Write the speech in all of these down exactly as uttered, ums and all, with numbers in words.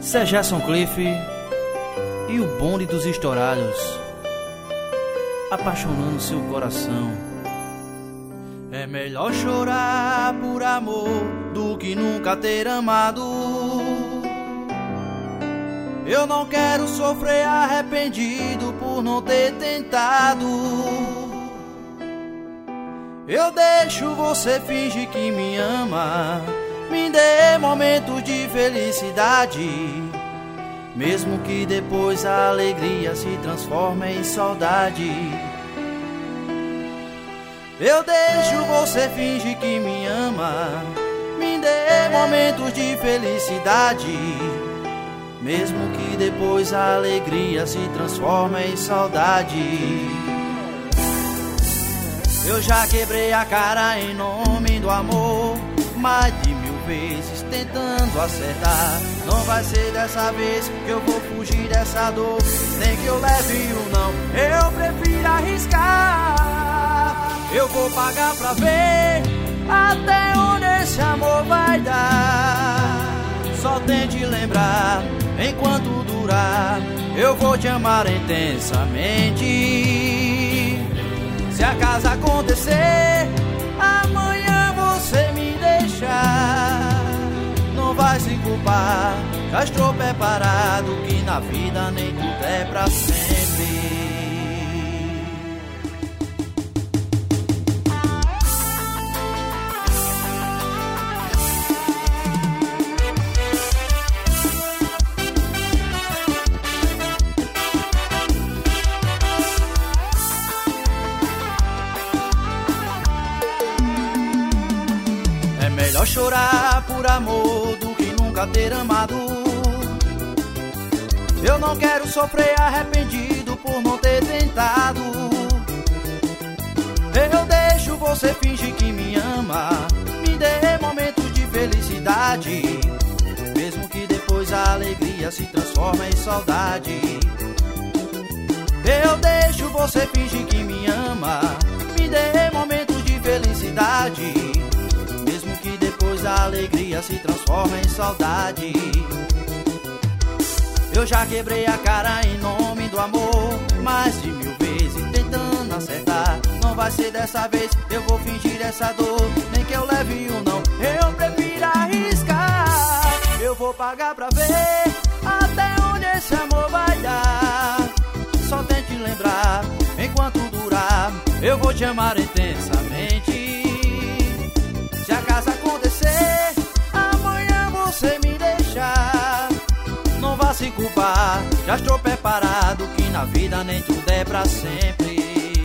Zé Gerson Cliff e o bonde dos estourados, apaixonando seu coração. É melhor chorar por amor do que nunca ter amado. Eu não quero sofrer arrependido por não ter tentado. Eu deixo você fingir que me ama, me dê momentos de felicidade, mesmo que depois a alegria se transforme em saudade. Eu deixo você fingir que me ama, me dê momentos de felicidade, mesmo que depois a alegria se transforme em saudade. Eu já quebrei a cara em nome do amor, mais de mil vezes tentando acertar. Não vai ser dessa vez que eu vou fugir dessa dor, nem que eu leve o não, eu prefiro arriscar. Eu vou pagar pra ver até onde esse amor vai dar. Só tente lembrar, enquanto durar, eu vou te amar intensamente. Se acaso acontecer, amanhã você me deixar, não vai se culpar, já estou preparado, que na vida nem tudo é pra sempre. Melhor chorar por amor do que nunca ter amado. Eu não quero sofrer arrependido por não ter tentado. Eu deixo você fingir que me ama, me dê momentos de felicidade, mesmo que depois a alegria se transforme em saudade. Eu deixo você fingir que me ama, me dê momentos de felicidade, que depois a alegria se transforma em saudade. Eu já quebrei a cara em nome do amor, mais de mil vezes tentando acertar. Não vai ser dessa vez, eu vou fingir essa dor, nem que eu leve o não, eu prefiro arriscar. Eu vou pagar pra ver até onde esse amor vai dar. Só tente lembrar, enquanto durar, eu vou te amar intensamente. Se acaso acontecer, amanhã você me deixar, não vá se culpar, já estou preparado, que na vida nem tudo é pra sempre.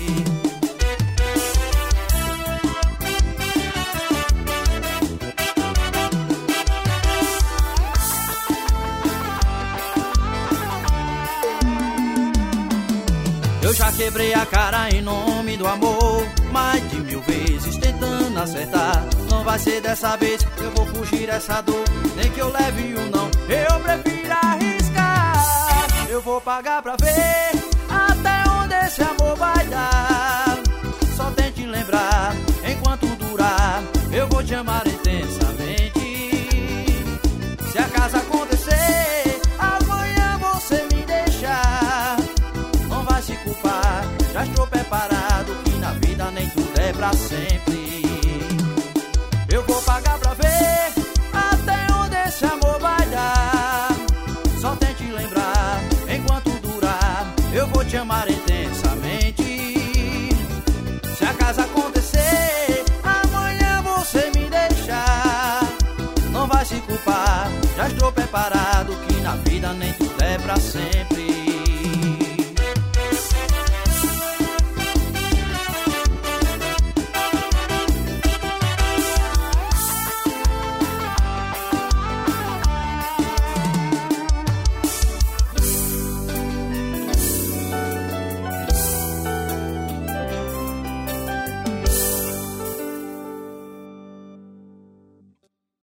Eu já quebrei a cara em nome do amor, mais de mil vezes tentando acertar. Não vai ser dessa vez, eu vou fugir dessa dor, nem que eu leve o não, eu prefiro arriscar. Eu vou pagar pra ver até onde esse amor vai dar. Só tente lembrar, enquanto durar, eu vou te amar intensamente. Se acaso acontecer, amanhã você me deixar, não vai se culpar, já estou preparado, que na vida nem tudo é pra sempre. Eu vou pagar pra ver até onde esse amor vai dar. Só tente lembrar, enquanto durar, eu vou te amar intensamente. Se acaso acontecer, amanhã você me deixar, não vai se culpar, já estou preparado, que na vida nem tudo é pra sempre.